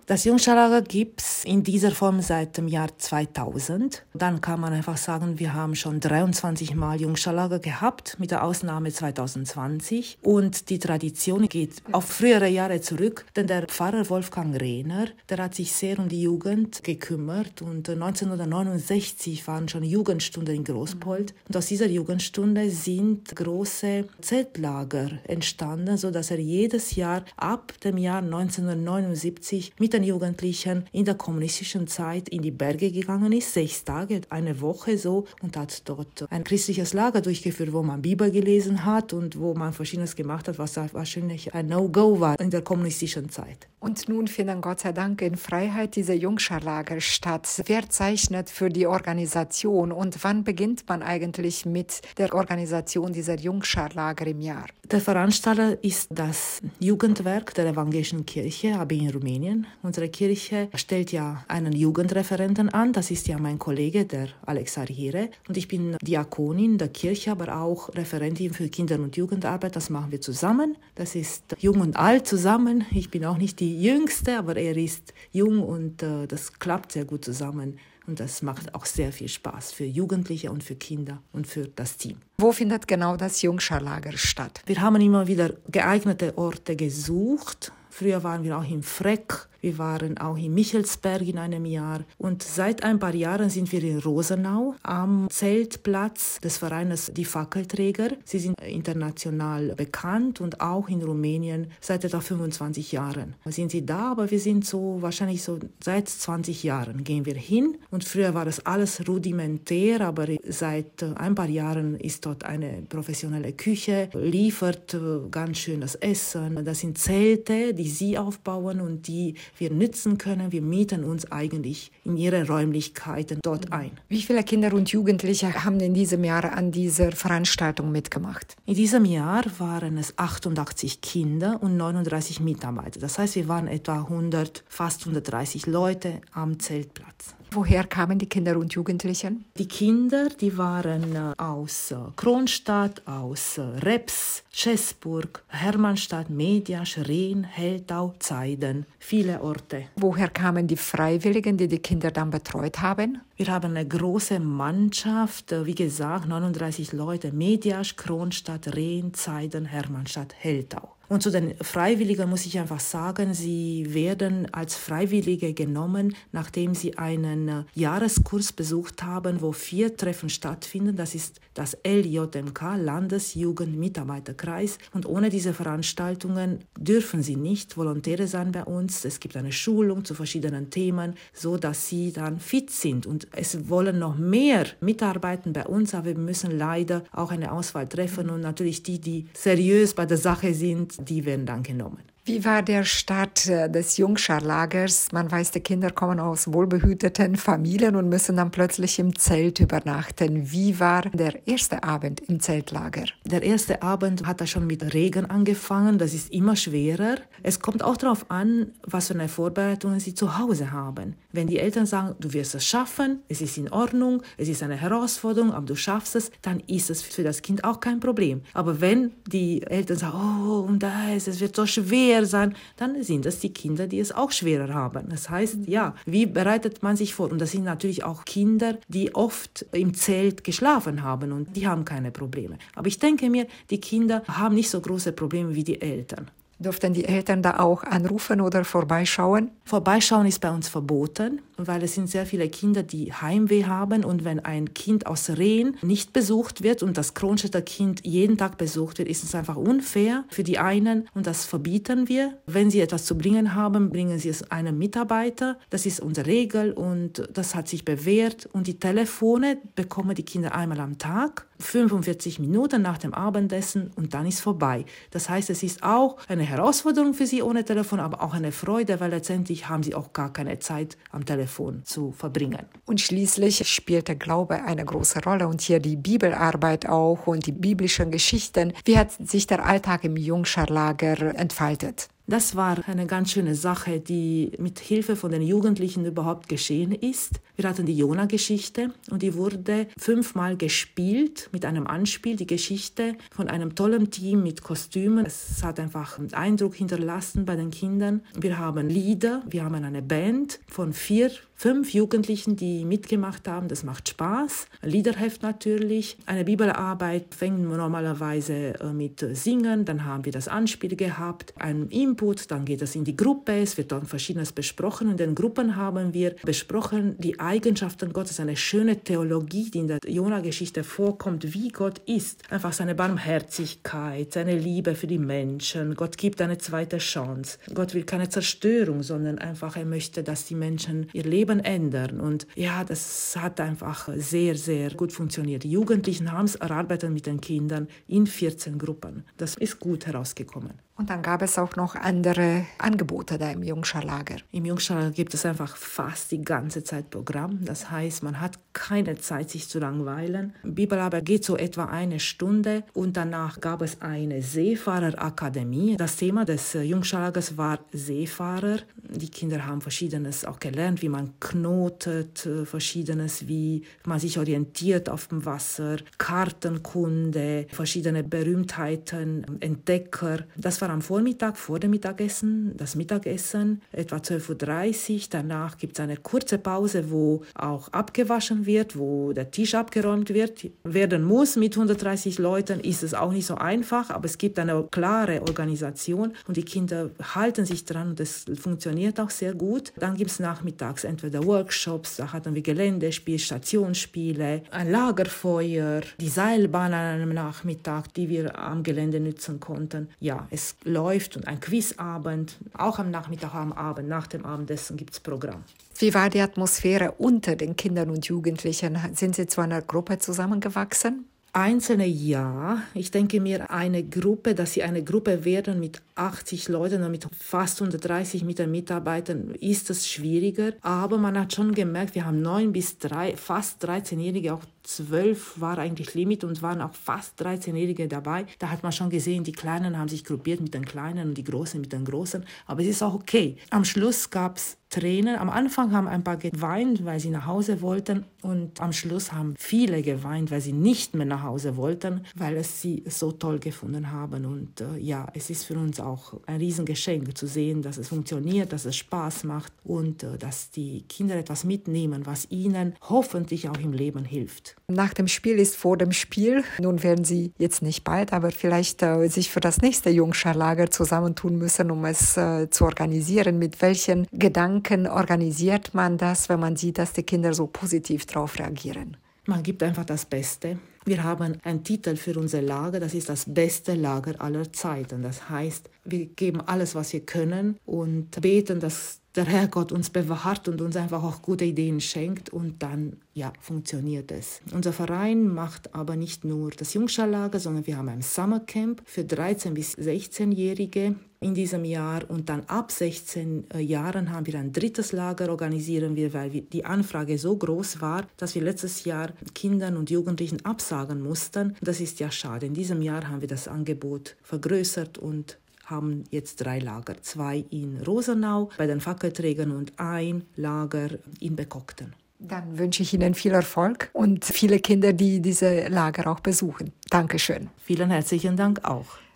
Das Jungscharlager gibt es in dieser Form seit dem Jahr 2000. Dann kann man einfach sagen, wir haben schon 23 Mal Jungscharlager gehabt, mit der Ausnahme 2020. Und die Tradition geht auf frühere Jahre zurück, denn der Pfarrer Wolfgang Rehner, der hat sich sehr um die Jugend gekümmert. Und 1969 waren schon Jugendstunden in Großpold. Und aus dieser Jugendstunde sind große Zeltlager entstanden, sodass er jedes Jahr ab dem Jahr 1979 mit den Jugendlichen in der kommunistischen Zeit in die Berge gegangen ist, 6 Tage, eine Woche so, und hat dort ein christliches Lager durchgeführt, wo man Bibel gelesen hat und wo man Verschiedenes gemacht hat, was wahrscheinlich ein No-Go war in der kommunistischen Zeit. Und nun finden Gott sei Dank in Freiheit diese Jungscharlager statt. Wer zeichnet für die Organisation und wann beginnt man eigentlich mit der Organisation dieser Jungscharlager im Jahr? Der Veranstalter ist das Jugendwerk der Evangelischen Kirche, aber in Rumänien. Unsere Kirche stellt ja einen Jugendreferenten an, das ist ja mein Kollege, der Alex Arhire. Und ich bin Diakonin der Kirche, aber auch Referentin für Kinder- und Jugendarbeit. Das machen wir zusammen. Das ist jung und alt zusammen. Ich bin auch nicht die Jüngste, aber er ist jung und das klappt sehr gut zusammen. Und das macht auch sehr viel Spaß für Jugendliche und für Kinder und für das Team. Wo findet genau das Jungscharlager statt? Wir haben immer wieder geeignete Orte gesucht. Früher waren wir auch in Freck, wir waren auch in Michelsberg in einem Jahr. Und seit ein paar Jahren sind wir in Rosenau am Zeltplatz des Vereines Die Fackelträger. Sie sind international bekannt und auch in Rumänien seit etwa 25 Jahren. Sind sie da, aber wir sind wahrscheinlich seit 20 Jahren gehen wir hin. Und früher war das alles rudimentär, aber seit ein paar Jahren ist dort eine professionelle Küche, liefert ganz schönes Essen. Das sind Zelte, die sie aufbauen und die wir nützen können. Wir mieten uns eigentlich in ihre Räumlichkeiten dort ein. Wie viele Kinder und Jugendliche haben in diesem Jahr an dieser Veranstaltung mitgemacht? In diesem Jahr waren es 88 Kinder und 39 Mitarbeiter. Das heißt, wir waren etwa fast 130 Leute am Zeltplatz. Woher kamen die Kinder und Jugendlichen? Die Kinder, die waren aus Kronstadt, aus Reps, Schäßburg, Hermannstadt, Mediasch, Rehn, Heldau, Zeiden, viele Orte. Woher kamen die Freiwilligen, die die Kinder dann betreut haben? Wir haben eine große Mannschaft, wie gesagt, 39 Leute, Mediasch, Kronstadt, Rehn, Zeiden, Hermannstadt, Heldau. Und zu den Freiwilligen muss ich einfach sagen, sie werden als Freiwillige genommen, nachdem sie einen Jahreskurs besucht haben, wo 4 Treffen stattfinden. Das ist das LJMK, Landesjugendmitarbeiterkreis. Und ohne diese Veranstaltungen dürfen sie nicht Volontäre sein bei uns. Es gibt eine Schulung zu verschiedenen Themen, so dass sie dann fit sind. Und es wollen noch mehr mitarbeiten bei uns, aber wir müssen leider auch eine Auswahl treffen. Und natürlich die seriös bei der Sache sind, die werden dann genommen. Wie war der Start des Jungscharlagers? Man weiß, die Kinder kommen aus wohlbehüteten Familien und müssen dann plötzlich im Zelt übernachten. Wie war der erste Abend im Zeltlager? Der erste Abend hat schon mit Regen angefangen. Das ist immer schwerer. Es kommt auch darauf an, was für eine Vorbereitung sie zu Hause haben. Wenn die Eltern sagen, du wirst es schaffen, es ist in Ordnung, es ist eine Herausforderung, aber du schaffst es, dann ist es für das Kind auch kein Problem. Aber wenn die Eltern sagen, es wird so schwer sein, dann sind es die Kinder, die es auch schwerer haben. Das heißt, ja, wie bereitet man sich vor? Und das sind natürlich auch Kinder, die oft im Zelt geschlafen haben und die haben keine Probleme. Aber ich denke mir, die Kinder haben nicht so große Probleme wie die Eltern. Durften die Eltern da auch anrufen oder vorbeischauen? Vorbeischauen ist bei uns verboten, weil es sind sehr viele Kinder, die Heimweh haben. Und wenn ein Kind aus Rehn nicht besucht wird und das Kronstädter Kind jeden Tag besucht wird, ist es einfach unfair für die einen. Und das verbieten wir. Wenn sie etwas zu bringen haben, bringen sie es einem Mitarbeiter. Das ist unsere Regel und das hat sich bewährt. Und die Telefone bekommen die Kinder einmal am Tag, 45 Minuten nach dem Abendessen und dann ist vorbei. Das heißt, es ist auch eine Herausforderung für sie ohne Telefon, aber auch eine Freude, weil letztendlich haben sie auch gar keine Zeit am Telefon zu verbringen. Und schließlich spielt der Glaube eine große Rolle und hier die Bibelarbeit auch und die biblischen Geschichten. Wie hat sich der Alltag im Jungscharlager entfaltet? Das war eine ganz schöne Sache, die mit Hilfe von den Jugendlichen überhaupt geschehen ist. Wir hatten die Jona-Geschichte und die wurde 5-mal gespielt mit einem Anspiel, die Geschichte von einem tollen Team mit Kostümen. Es hat einfach einen Eindruck hinterlassen bei den Kindern. Wir haben Lieder, wir haben eine Band von 5 Jugendlichen, die mitgemacht haben. Das macht Spaß. Ein Liederheft natürlich. Eine Bibelarbeit fängt normalerweise mit Singen. Dann haben wir das Anspiel gehabt, ein Input. Dann geht es in die Gruppe. Es wird dann Verschiedenes besprochen. In den Gruppen haben wir besprochen die Eigenschaften Gottes. Eine schöne Theologie, die in der Jona-Geschichte vorkommt, wie Gott ist. Einfach seine Barmherzigkeit, seine Liebe für die Menschen. Gott gibt eine zweite Chance. Gott will keine Zerstörung, sondern einfach, er möchte, dass die Menschen ihr Leben ändern. Und ja, das hat einfach sehr, sehr gut funktioniert. Die Jugendlichen haben es erarbeitet mit den Kindern in 14 Gruppen. Das ist gut herausgekommen. Und dann gab es auch noch andere Angebote da im Jungschar-Lager. Im Jungschar gibt es einfach fast die ganze Zeit Programm. Das heißt, man hat keine Zeit, sich zu langweilen. Bibelarbeit geht so etwa 1 Stunde und danach gab es eine Seefahrerakademie. Das Thema des Jungschar-Lagers war Seefahrer. Die Kinder haben Verschiedenes auch gelernt, wie man knotet, Verschiedenes, wie man sich orientiert auf dem Wasser, Kartenkunde, verschiedene Berühmtheiten, Entdecker. Das war am Vormittag, vor dem Mittagessen, das Mittagessen, etwa 12:30 Uhr. Danach gibt es eine kurze Pause, wo auch abgewaschen wird, wo der Tisch abgeräumt werden muss. Mit 130 Leuten ist es auch nicht so einfach, aber es gibt eine klare Organisation und die Kinder halten sich dran und das funktioniert auch sehr gut. Dann gibt es nachmittags entweder Workshops, da hatten wir Geländespiele, Stationsspiele, ein Lagerfeuer, die Seilbahn an einem Nachmittag, die wir am Gelände nutzen konnten. Ja, es läuft und ein Quizabend, auch am Nachmittag, am Abend, nach dem Abendessen gibt es Programm. Wie war die Atmosphäre unter den Kindern und Jugendlichen? Sind Sie zu einer Gruppe zusammengewachsen? Einzelne ja. Ich denke mir, dass sie eine Gruppe werden mit 80 Leuten oder mit fast 130 Mitarbeitern, ist es schwieriger. Aber man hat schon gemerkt, wir haben 9 bis fast 13-Jährige, auch 12 war eigentlich Limit und waren auch fast 13-Jährige dabei. Da hat man schon gesehen, die Kleinen haben sich gruppiert mit den Kleinen und die Großen mit den Großen. Aber es ist auch okay. Am Schluss gab es Tränen. Am Anfang haben ein paar geweint, weil sie nach Hause wollten. Und am Schluss haben viele geweint, weil sie nicht mehr nach Hause wollten, weil es sie so toll gefunden haben. Und ja, es ist für uns auch ein Riesengeschenk zu sehen, dass es funktioniert, dass es Spaß macht und dass die Kinder etwas mitnehmen, was ihnen hoffentlich auch im Leben hilft. Nach dem Spiel ist vor dem Spiel. Nun werden Sie jetzt nicht bald, aber vielleicht sich für das nächste Jungschar-Lager zusammentun müssen, um es zu organisieren. Mit welchen Gedanken organisiert man das, wenn man sieht, dass die Kinder so positiv darauf reagieren? Man gibt einfach das Beste. Wir haben einen Titel für unser Lager, das ist das beste Lager aller Zeiten. Das heißt, wir geben alles, was wir können und beten, dass der Herrgott uns bewahrt und uns einfach auch gute Ideen schenkt und dann, ja, funktioniert es. Unser Verein macht aber nicht nur das Jungschar-Lager, sondern wir haben ein Summercamp für 13- bis 16-Jährige in diesem Jahr und dann ab 16 Jahren haben wir ein 3. Lager, organisieren wir, weil die Anfrage so groß war, dass wir letztes Jahr Kindern und Jugendlichen absagen mussten. Das ist ja schade. In diesem Jahr haben wir das Angebot vergrößert und haben jetzt 3 Lager, 2 in Rosenau bei den Fackelträgern und ein Lager in Bekokten. Dann wünsche ich Ihnen viel Erfolg und viele Kinder, die diese Lager auch besuchen. Dankeschön. Vielen herzlichen Dank auch.